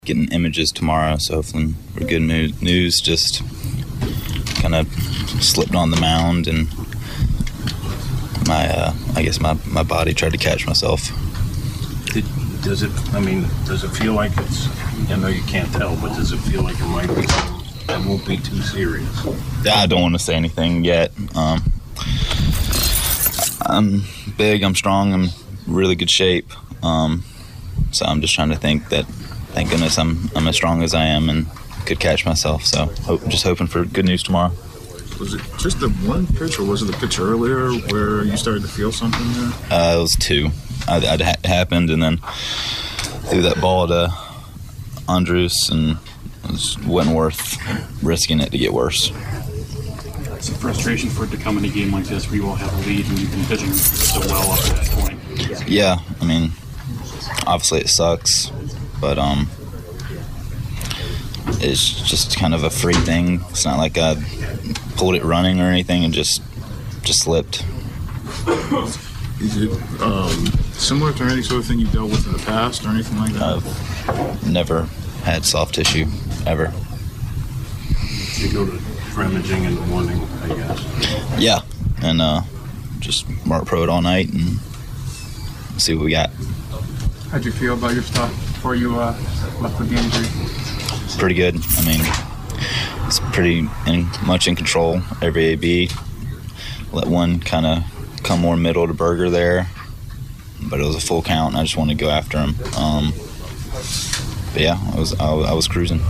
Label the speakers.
Speaker 1: Getting images tomorrow, so hopefully we're good news. Just kind of slipped on the mound, and my body tried to catch myself.
Speaker 2: Does it feel like it's, I know you can't tell, but does it feel like it might be something that won't be too serious?
Speaker 1: I don't want to say anything yet. I'm big, I'm strong, I'm in really good shape. So I'm just trying to think that, thank goodness I'm as strong as I am and could catch myself. So just hoping for good news tomorrow.
Speaker 3: Was it just the one pitch, or was it the pitch earlier where you started to feel something there?
Speaker 1: It was two. It happened, and then threw that ball to Andrus, and it wasn't worth risking it to get worse.
Speaker 4: It's a frustration for it to come in a game like this where you all have a lead and you've been pitching so well up to that point.
Speaker 1: Yeah, obviously it sucks, but it's just kind of a free thing. It's not like I pulled it running or anything and just slipped.
Speaker 3: Is it similar to any sort of thing you've dealt with in the past or anything like that?
Speaker 1: I've never had soft tissue, ever.
Speaker 2: You go for imaging in the morning, I guess.
Speaker 1: Yeah, and just mark pro it all night and see what we got.
Speaker 5: How'd you feel about your stuff before you left with the injury?
Speaker 1: Pretty good. It's pretty much in control. Every AB, let one kind of come more middle to Berger there, but it was a full count, and I just wanted to go after him. But yeah, I was cruising.